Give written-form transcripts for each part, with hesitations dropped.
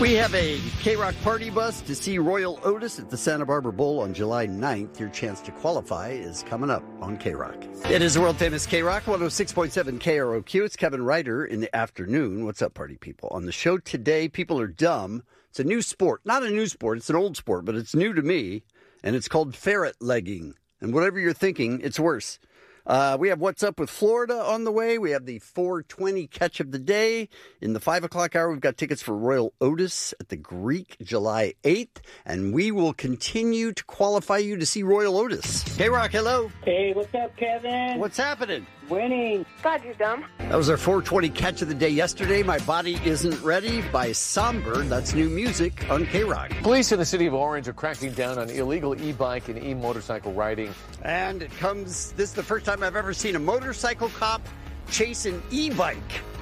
We have a K-Rock party bus to see Royal Otis at the Santa Barbara Bowl on July 9th. Your chance to qualify is coming up on K-Rock. It is the world-famous K-Rock, 106.7 KROQ. It's Kevin Ryder in the afternoon. What's up, party people? On the show today, people are dumb. It's a new sport. Not a new sport. It's an old sport, but it's new to me, and it's called ferret legging. And whatever you're thinking, it's worse. We have What's Up with Florida on the way. We have the 420 catch of the day. In the 5 o'clock hour, we've got tickets for Royal Otis at the Greek July 8th. And we will continue to qualify you to see Royal Otis. K-Rock, hello. Hey, what's up, Kevin? What's happening? Winning. God, you're dumb. That was our 420 catch of the day yesterday. My Body Isn't Ready by Songbird. That's new music on K-Rock. Police in the city of Orange are cracking down on illegal e-bike and e-motorcycle riding. And this is the first time I've ever seen a motorcycle cop chase an e-bike.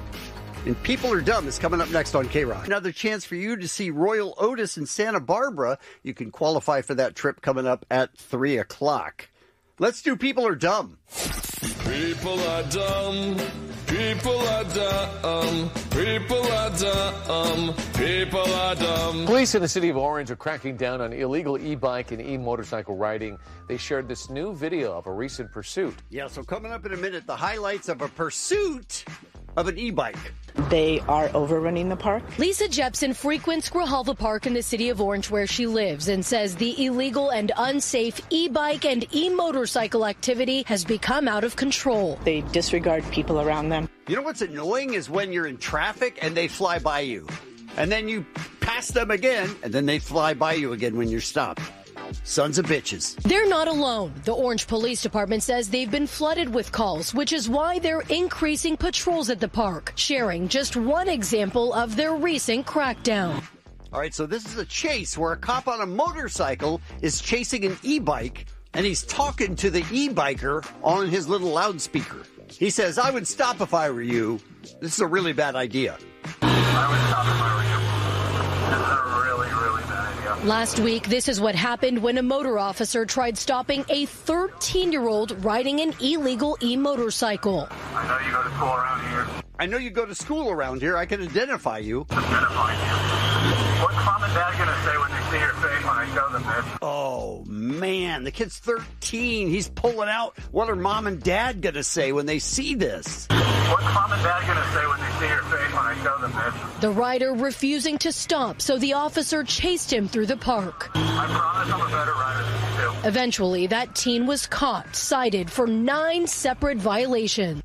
And People Are Dumb is coming up next on K-Rock. Another chance for you to see Royal Otis in Santa Barbara. You can qualify for that trip coming up at 3 o'clock. Let's do People Are Dumb. People are dumb. People are dumb. People are dumb. People are dumb. Police in the city of Orange are cracking down on illegal e-bike and e-motorcycle riding. They shared this new video of a recent pursuit. Yeah, so coming up in a minute, the highlights of a pursuit of an e-bike. They are overrunning the park. Lisa Jepson frequents Grijalva Park in the city of Orange where she lives and says the illegal and unsafe e-bike and e-motorcycle activity has become out of control. They disregard people around them. You know what's annoying is when you're in traffic and they fly by you. And then you pass them again, and then they fly by you again when you're stopped. Sons of bitches. They're not alone. The Orange Police Department says they've been flooded with calls, which is why they're increasing patrols at the park, sharing just one example of their recent crackdown. All right, so this is a chase where a cop on a motorcycle is chasing an e-bike, and he's talking to the e-biker on his little loudspeaker. He says, I would stop if I were you. This is a really bad idea. I would stop if I were you. This is a really bad idea. Last week, this is what happened when a motor officer tried stopping a 13-year-old riding an illegal e-motorcycle. I know you go to school around here. I know you go to school around here. I can identify you. Identify you. What's mom and dad going to say when they see your face when I show them this? Oh, man, the kid's 13. He's pulling out. What are mom and dad going to say when they see this? What's mom and dad going to say when they see your face when I show them this? The rider refusing to stop, so the officer chased him through the park. I promise I'm a better rider than you two. Eventually, that teen was caught, cited for 9 separate violations.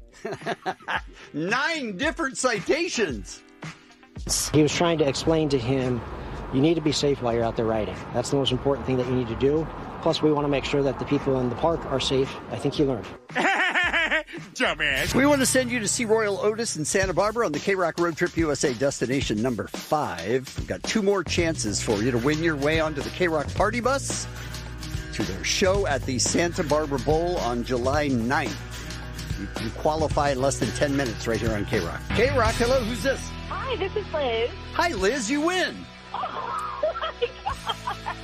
9 different citations. He was trying to explain to him, you need to be safe while you're out there riding. That's the most important thing that you need to do. Plus, we want to make sure that the people in the park are safe. I think he learned. Dumbass. We want to send you to see Royal Otis in Santa Barbara on the K-Rock Road Trip USA destination number 5. We've got 2 more chances for you to win your way onto the K-Rock party bus to their show at the Santa Barbara Bowl on July 9th. You qualify in less than 10 minutes right here on K-Rock. K-Rock, hello, who's this? Hi, this is Liz. Hi, Liz, you win. Oh, my God.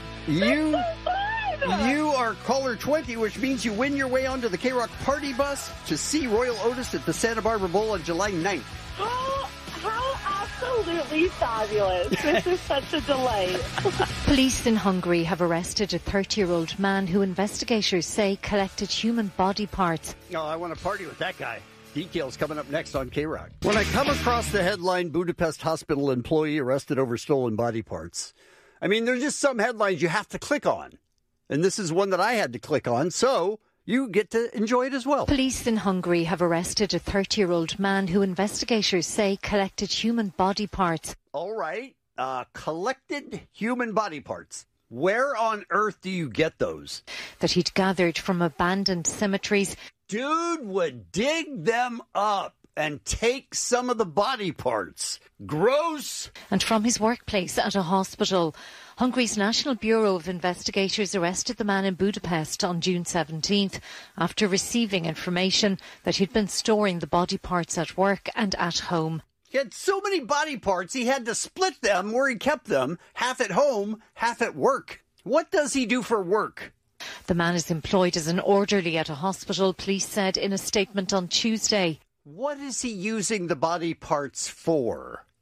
You are caller 20, which means you win your way onto the K-Rock party bus to see Royal Otis at the Santa Barbara Bowl on July 9th. How absolutely fabulous. This is such a delight. Police in Hungary have arrested a 30-year-old man who investigators say collected human body parts. Oh, I want to party with that guy. Details coming up next on K-Rock. When I come across the headline, Budapest hospital employee arrested over stolen body parts, I mean, there's just some headlines you have to click on. And this is one that I had to click on, so you get to enjoy it as well. Police in Hungary have arrested a 30-year-old man who investigators say collected human body parts. All right. Collected human body parts. Where on earth do you get those? That he'd gathered from abandoned cemeteries. Dude would dig them up and take some of the body parts. Gross. And from his workplace at a hospital. Hungary's National Bureau of Investigators arrested the man in Budapest on June 17th after receiving information that he'd been storing the body parts at work and at home. He had so many body parts, he had to split them where he kept them, half at home, half at work. What does he do for work? The man is employed as an orderly at a hospital, police said in a statement on Tuesday. What is he using the body parts for?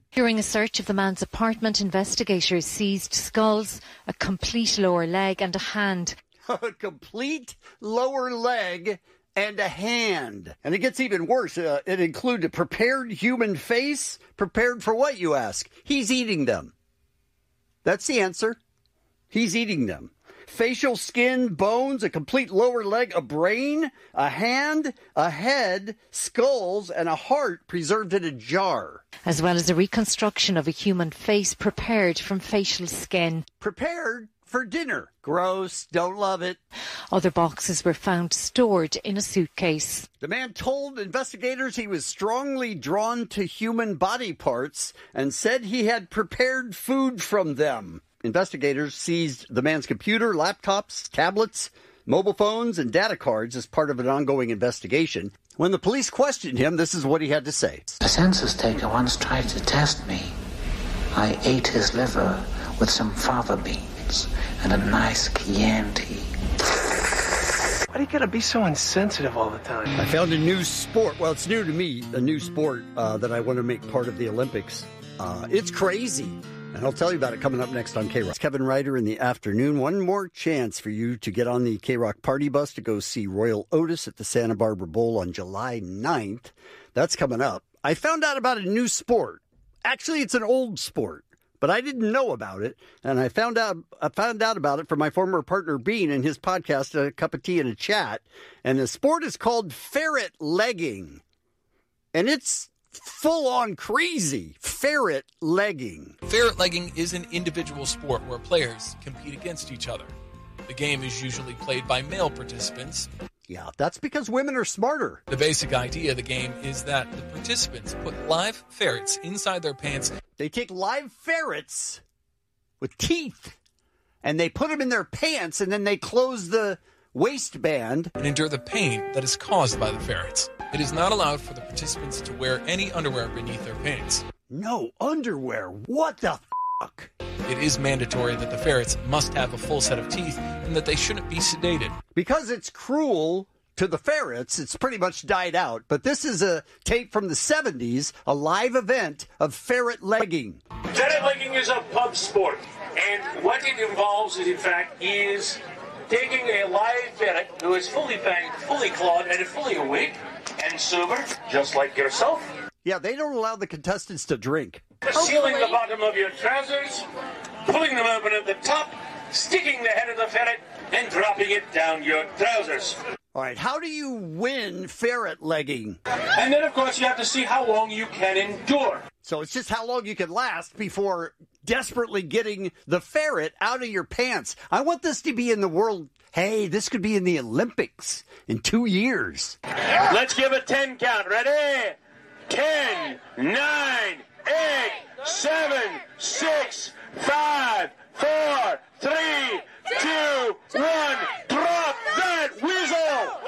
During a search of the man's apartment, investigators seized skulls, a complete lower leg and a hand. A complete lower leg and a hand. And it gets even worse. It included a prepared human face. Prepared for what, you ask? He's eating them. That's the answer. He's eating them. Facial skin, bones, a complete lower leg, a brain, a hand, a head, skulls, and a heart preserved in a jar. As well as a reconstruction of a human face prepared from facial skin. Prepared for dinner. Gross. Don't love it. Other boxes were found stored in a suitcase. The man told investigators he was strongly drawn to human body parts and said he had prepared food from them. Investigators seized the man's computer, laptops, tablets, mobile phones, and data cards as part of an ongoing investigation. When the police questioned him, this is what he had to say. A census taker once tried to test me. I ate his liver with some fava beans and a nice Chianti. Why do you gotta be so insensitive all the time? I found a new sport. Well, it's new to me, a new sport that I want to make part of the Olympics. It's crazy. And I'll tell you about it coming up next on K-Rock. It's Kevin Ryder in the afternoon. One more chance for you to get on the K-Rock party bus to go see Royal Otis at the Santa Barbara Bowl on July 9th. That's coming up. I found out about a new sport. Actually, it's an old sport, but I didn't know about it. And I found out about it from my former partner, Bean, in his podcast, A Cup of Tea and a Chat. And the sport is called ferret legging. And it's full-on crazy. Ferret legging. Ferret legging is an individual sport where players compete against each other. The game is usually played by male participants. Yeah, that's because women are smarter. The basic idea of the game is that the participants put live ferrets inside their pants. They take live ferrets with teeth, and they put them in their pants, and then they close the waistband. And endure the pain that is caused by the ferrets. It is not allowed for the participants to wear any underwear beneath their pants. No underwear? What the fuck? It is mandatory that the ferrets must have a full set of teeth and that they shouldn't be sedated. Because it's cruel to the ferrets, it's pretty much died out. But this is a tape from the 70s, a live event of ferret legging. Ferret legging is a pub sport. And what it involves, in fact, is taking a live ferret who is fully fanged, fully clawed, and fully awake and sober, just like yourself. Yeah, they don't allow the contestants to drink. Sealing the bottom of your trousers, pulling them open at the top, sticking the head of the ferret, and dropping it down your trousers. All right, how do you win ferret legging? And then, of course, you have to see how long you can endure. So it's just how long you can last before desperately getting the ferret out of your pants. I want this to be in the world. Hey, this could be in the Olympics in 2 years. Let's give a 10 count. Ready? 10, 9, 8, 7, 6, 5, 4, 3, 2, 1. Drop that whistle!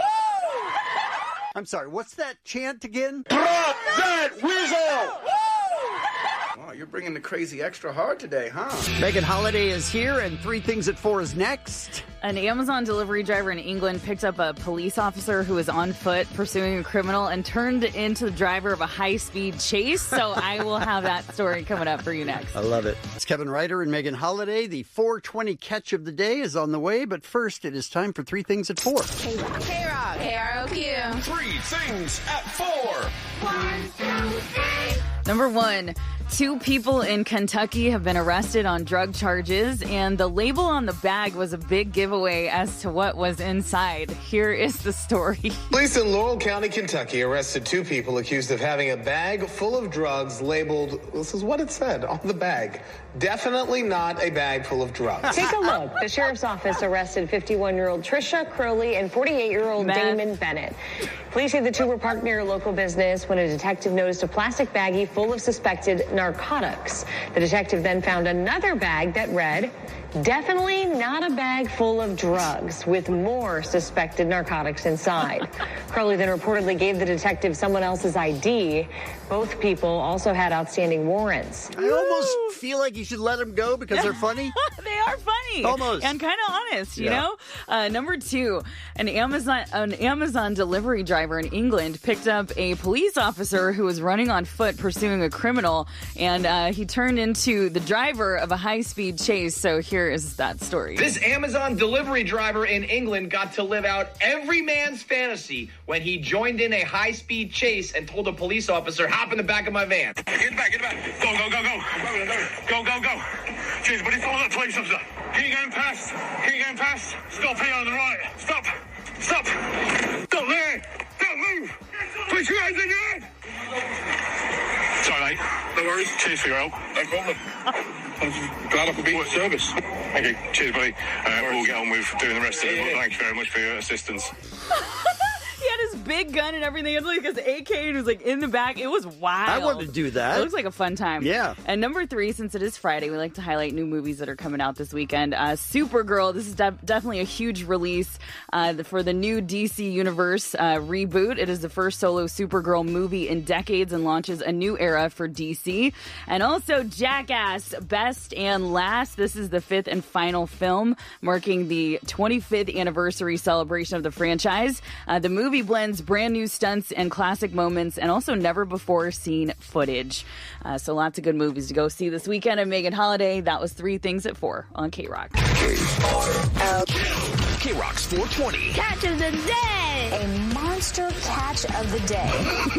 I'm sorry, what's that chant again? Drop that whistle! Wow, you're bringing the crazy extra hard today, huh? Megan Holiday is here, and 3 Things at 4 is next. An Amazon delivery driver in England picked up a police officer who was on foot pursuing a criminal and turned into the driver of a high-speed chase. So I will have that story coming up for you next. I love it. It's Kevin Ryder and Megan Holiday. The 420 catch of the day is on the way, but first it is time for 3 Things at 4. K-Rock. KROQ. 3 Things at 4. 1, 2, 3. Number 1, 2 people in Kentucky have been arrested on drug charges, and the label on the bag was a big giveaway as to what was inside. Here is the story. Police in Laurel County, Kentucky arrested 2 people accused of having a bag full of drugs labeled, this is what it said on the bag, definitely not a bag full of drugs. Take a look. The sheriff's office arrested 51-year-old Trisha Crowley and 48-year-old Damon Bennett. Police say the 2 were parked near a local business when a detective noticed a plastic baggie full of suspected narcotics. The detective then found another bag that read, Definitely not a bag full of drugs with more suspected narcotics inside. Crowley then reportedly gave the detective someone else's ID. Both people also had outstanding warrants. I almost feel like you should let them go because they're funny. They are funny. Almost. And kind of honest, you know? Number 2, an Amazon delivery driver in England picked up a police officer who was running on foot pursuing a criminal, and he turned into the driver of a high-speed chase. So here is that story. This Amazon delivery driver in England got to live out every man's fantasy when he joined in a high-speed chase and told a police officer, hop in the back of my van. Get in the back. Go. Go. Jeez, but it's all that police officer. Can you go past? Stop here on the right. Stop. Stop there. Don't move. Put your hands in your head. Sorry, mate. No worries. Cheers for your help. No problem. I'm glad I could be of service. Thank you. Cheers, buddy. We'll get on with doing the rest of it. Thank you very much for your assistance. He had his big gun and everything. He had like his AK and he was like in the back. It was wild. I wanted to do that. It looks like a fun time. Yeah. And number 3, since it is Friday, we like to highlight new movies that are coming out this weekend. Supergirl, this is definitely a huge release for the new DC Universe reboot. It is the first solo Supergirl movie in decades and launches a new era for DC. And also Jackass, Best and Last. This is the 5th and final film, marking the 25th anniversary celebration of the franchise. The movie blends brand new stunts and classic moments and also never before seen footage. So lots of good movies to go see this weekend. I'm Megan Holiday. That was 3 Things at 4 on K-Rock. K-Rock's 420. Catch of the day. A monster catch of the day.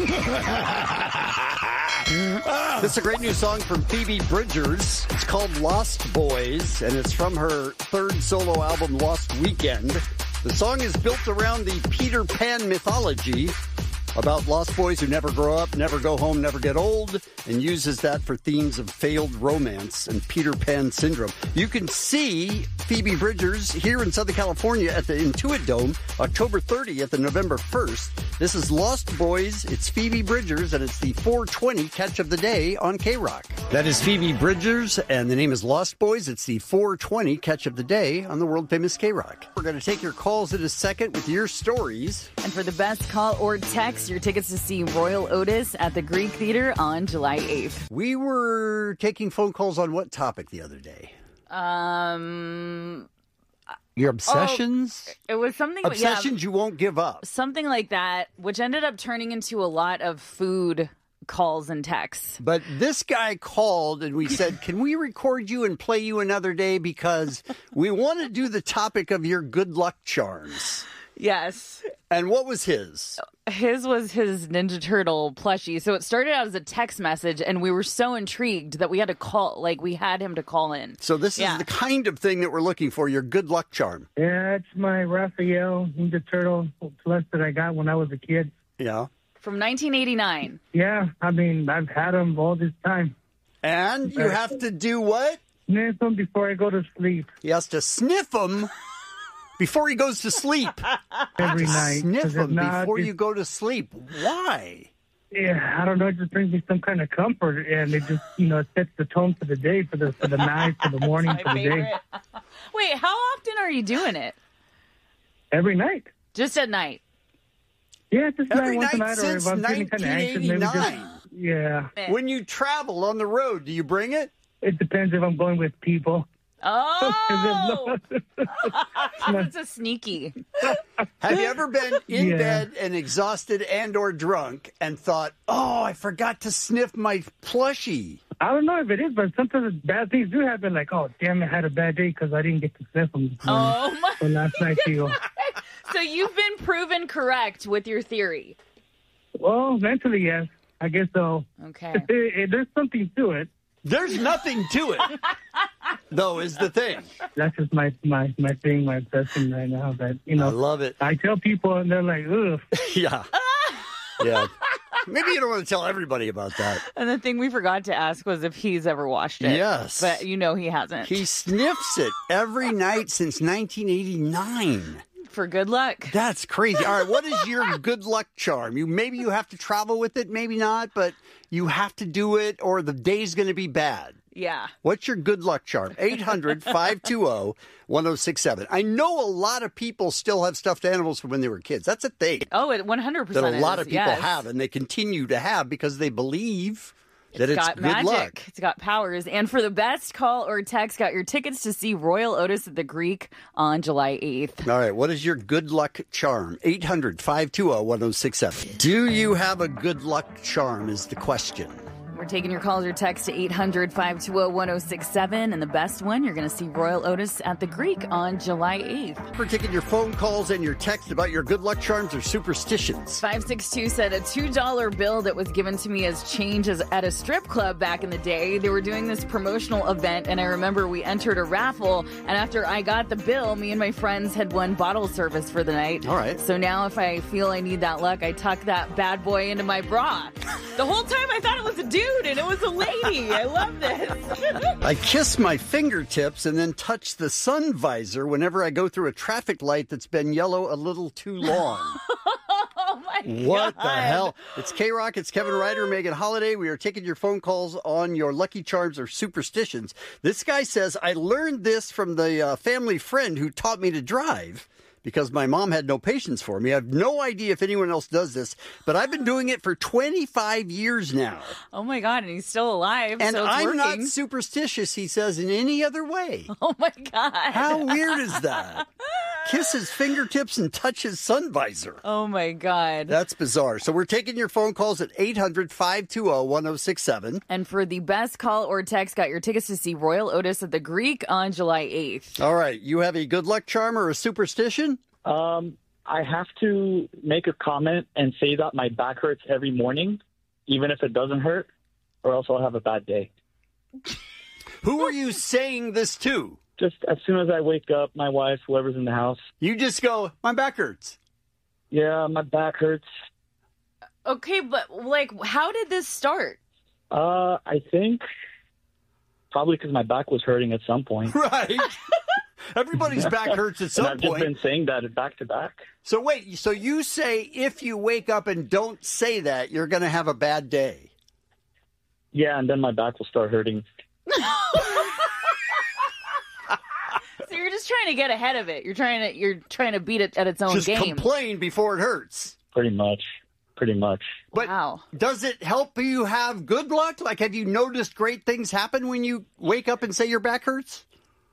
This is a great new song from Phoebe Bridgers. It's called Lost Boys, and it's from her 3rd solo album, Lost Weekend. The song is built around the Peter Pan mythology about lost boys who never grow up, never go home, never get old, and uses that for themes of failed romance and Peter Pan syndrome. You can see Phoebe Bridgers here in Southern California at the Intuit Dome, October 30th and November 1st. This is Lost Boys. It's Phoebe Bridgers, and it's the 420 catch of the day on K-Rock. That is Phoebe Bridgers, and the name is Lost Boys. It's the 420 catch of the day on the world-famous K-Rock. We're going to take your calls in a second with your stories. And for the best call or text, your tickets to see Royal Otis at the Greek Theater on July 8th. We were taking phone calls on what topic the other day? Your obsessions? It was something... Obsessions you won't give up. Something like that, which ended up turning into a lot of food calls and texts. But this guy called and we said, can we record you and play you another day because we want to do the topic of your good luck charms. Yes. And what was his? His was his Ninja Turtle plushie. So it started out as a text message, and we were so intrigued that we had to call, we had him to call in. So this is the kind of thing that we're looking for, your good luck charm. Yeah, it's my Raphael Ninja Turtle plush that I got when I was a kid. Yeah. From 1989. Yeah, I mean, I've had them all this time. And you have to do what? Sniff them before I go to sleep. He has to sniff them before he goes to sleep. Every night. Sniff them before you go to sleep. Why? Yeah, I don't know. It just brings me some kind of comfort, and it just, it sets the tone for the day, for the night, for the morning, for the day. Wait, how often are you doing it? Every night. Just at night? Yeah, just every night night since 1989. Yeah. When you travel on the road, do you bring it? It depends if I'm going with people. Oh! That's a sneaky. Have you ever been in bed and exhausted and or drunk and thought, oh, I forgot to sniff my plushie? I don't know if it is, but sometimes bad things do happen. Like, oh, damn, I had a bad day because I didn't get to sniff them. Oh, my. So last night, too. So you've been proven correct with your theory. Well, mentally, yes. I guess so. Okay. There's something to it. There's nothing to it, though, is the thing. That's just my thing, my obsession right now. That I love it. I tell people, and they're like, ugh. Yeah. Yeah. Maybe you don't want to tell everybody about that. And the thing we forgot to ask was if he's ever washed it. Yes. But he hasn't. He sniffs it every night since 1989. For good luck. That's crazy. All right, what is your good luck charm? Maybe you have to travel with it, maybe not, but you have to do it or the day's going to be bad. Yeah. What's your good luck charm? 800-520-1067. I know a lot of people still have stuffed animals from when they were kids. That's a thing. Oh, it 100% that a lot of people yes. have, and they continue to have because they believe that It's it's got good magic. luck. It's got powers. And for the best call or text, got your tickets to see Royal Otis at the Greek on July 8th. All right, what is your good luck charm? 800-520-1067. Do you have a good luck charm is the question. We're taking your calls or text to 800-520-1067. And the best one, you're going to see Royal Otis at the Greek on July 8th. We're taking your phone calls and your text about your good luck charms or superstitions. 562 said a $2 bill that was given to me as change at a strip club back in the day. They were doing this promotional event, and I remember we entered a raffle, and after I got the bill, me and my friends had won bottle service for the night. All right. So now if I feel I need that luck, I tuck that bad boy into my bra. The whole time I thought it was a dude, and it was a lady. I love this. I kiss my fingertips and then touch the sun visor whenever I go through a traffic light that's been yellow a little too long. Oh, my What God. the hell? It's K-Rock, it's Kevin Ryder, Megan Holiday. We are taking your phone calls on your lucky charms or superstitions. This guy says, I learned this from the family friend who taught me to drive because my mom had no patience for me. I have no idea if anyone else does this, but I've been doing it for 25 years now. Oh, my God, and he's still alive, And so it's I'm not working. superstitious, he says, in any other way. Oh, my God. How weird is that? Kiss his fingertips and touch his sun visor. Oh, my God. That's bizarre. So we're taking your phone calls at 800-520-1067. And for the best call or text, got your tickets to see Royal Otis at the Greek on July 8th. All right. You have a good luck charm or a superstition? I have to make a comment and say that my back hurts every morning, even if it doesn't hurt, or else I'll have a bad day. Who are you saying this to? Just as soon as I wake up, my wife, whoever's in the house. You just go, my back hurts. Yeah, my back hurts. Okay, but, like, how did this start? I think probably because my back was hurting at some point. Right. Everybody's back hurts at some and I've point. just been saying that back to back. So wait, so you say if you wake up and don't say that, you're going to have a bad day? Yeah, and then my back will start hurting. So you're just trying to get ahead of it. You're trying to beat it at its own Just game. complain before it hurts. Pretty much. But does it help you have good luck? Like, have you noticed great things happen when you wake up and say your back hurts?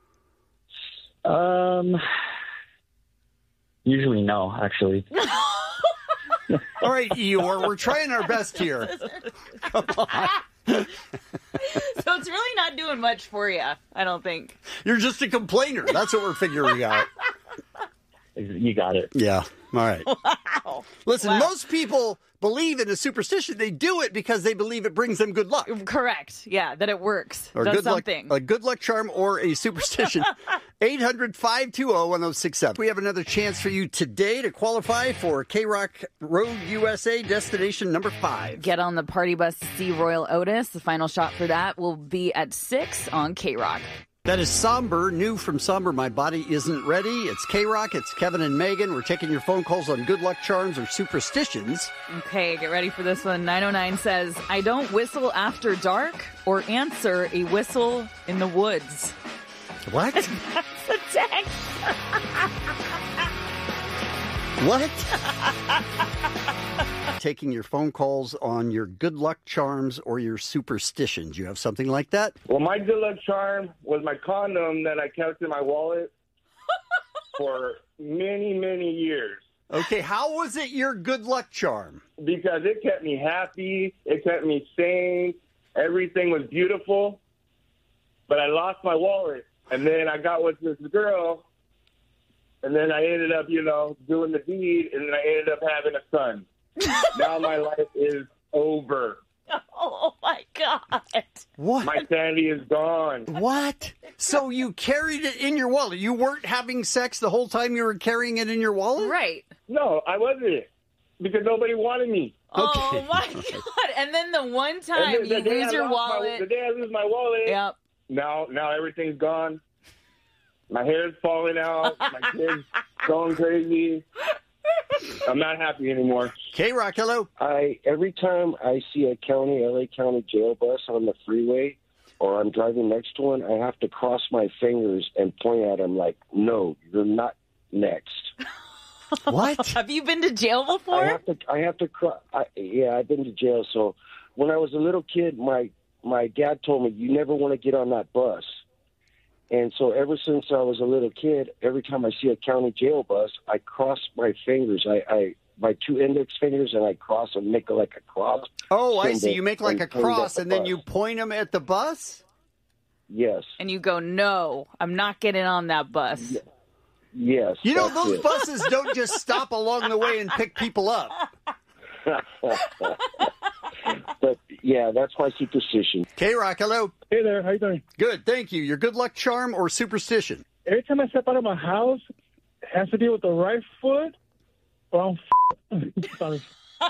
Usually no, actually. All right, Eeyore, we're trying our best here. Come on. So it's really not doing much for you, I don't think. You're just a complainer. That's what we're figuring out. You got it. Yeah. All right. Wow. Listen, most people believe in a superstition. They do it because they believe it brings them good luck. Correct. Yeah, that it works. Or does good something. luck, a good luck charm or a superstition. 800-520-1067. We have another chance for you today to qualify for K-Rock Road USA destination number 5. Get on the party bus to see Royal Otis. The final shot for that will be at 6 on K-Rock. That is Somber, new from Somber, My Body Isn't Ready. It's K-Rock, it's Kevin and Megan. We're taking your phone calls on good luck charms or superstitions. Okay, get ready for this one. 909 says, I don't whistle after dark or answer a whistle in the woods. What? That's a text. What? Taking your phone calls on your good luck charms or your superstitions. You have something like that? Well, my good luck charm was my condom that I kept in my wallet for many, many years. Okay, how was it your good luck charm? Because it kept me happy. It kept me sane. Everything was beautiful. But I lost my wallet. And then I got with this girl. And then I ended up, doing the deed. And then I ended up having a son. Now my life is over. Oh, my God. What? My sanity is gone. What? So you carried it in your wallet? You weren't having sex the whole time you were carrying it in your wallet? Right. No, I wasn't. Because nobody wanted me. Oh, my God. And then the one time you lose your wallet. The day I lose my wallet. Yep. Now everything's gone. My hair's falling out. My kid's going crazy. I'm not happy anymore. K-Rock, hello. Every time I see a LA County jail bus on the freeway, or I'm driving next to one, I have to cross my fingers and point at him like, no, you're not next. What? Have you been to jail before? I have to yeah, I've been to jail. So when I was a little kid, my dad told me, you never want to get on that bus. And so ever since I was a little kid, every time I see a county jail bus, I cross my fingers. My 2 index fingers, and I cross and make like a cross. Oh, I see. You make like a cross, and then you point them at the bus? Yes. And you go, no, I'm not getting on that bus. Yes. You know, those buses don't just stop along the way and pick people up. But, yeah, that's my superstition. K-Rock, hello. Hey there, how you doing? Good, thank you. Your good luck charm or superstition? Every time I step out of my house, it has to do with the right foot, or I'm sorry.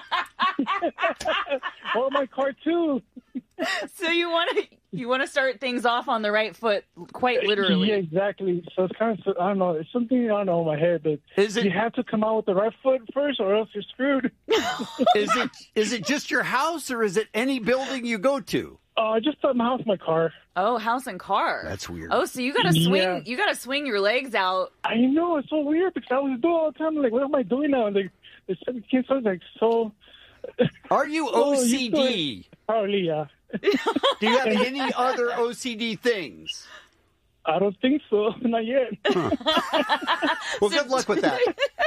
Or my car, too. So you want to start things off on the right foot, quite literally. Yeah, exactly. So it's kind of, I don't know, it's something I don't know in my head, but you have to come out with the right foot first, or else you're screwed. Is it just your house, or is it any building you go to? Just my house, my car. Oh, house and car. That's weird. Oh, so you gotta swing. Yeah. You gotta swing your legs out. I know, it's so weird because I was doing all the time. Like, what am I doing now? Like, it keeps like so. Are you OCD? Probably, yeah. Do you have any other OCD things? I don't think so. Not yet. Huh. Well, good luck with that.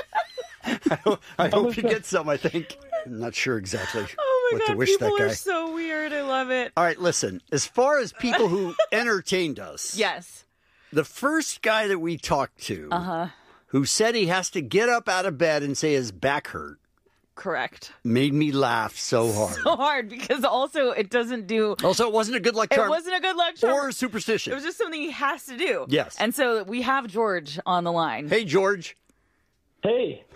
I hope you get some, I think. I'm not sure exactly what to wish that guy. People are so weird. I love it. All right, listen. As far as people who entertained us. Yes. The first guy that we talked to who said he has to get up out of bed and say his back hurt. Correct. Made me laugh so hard. So hard because also it doesn't do. Also, it wasn't a good luck charm. It wasn't a good luck charm. Or a superstition. It was just something he has to do. Yes. And so we have George on the line. Hey, George. Hey.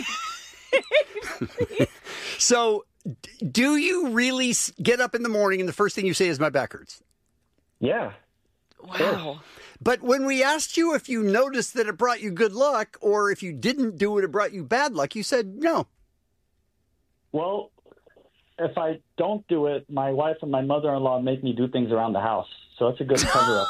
So, do you really get up in the morning and the first thing you say is my back hurts? Yeah. Wow. But when we asked you if you noticed that it brought you good luck or if you didn't do it, it brought you bad luck, you said no. Well, if I don't do it, my wife and my mother-in-law make me do things around the house. So it's a good cover-up.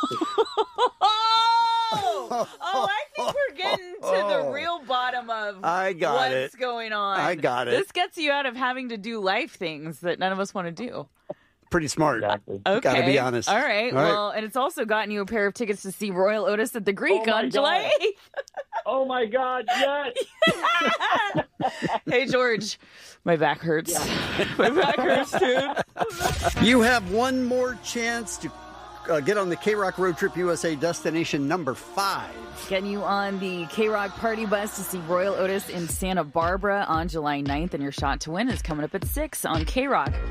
I think we're getting to the real bottom of what's going on. I got it. This gets you out of having to do life things that none of us want to do. Pretty smart. Exactly. Okay. Gotta be honest. All right. Well, and it's also gotten you a pair of tickets to see Royal Otis at the Greek on July 8th. Oh, my God, yes. Hey, George, my back hurts. Yeah. My back hurts, dude. You have one more chance to get on the K-Rock Road Trip USA destination number 5. Getting you on the K-Rock party bus to see Royal Otis in Santa Barbara on July 9th, and your shot to win is coming up at 6 on K-Rock.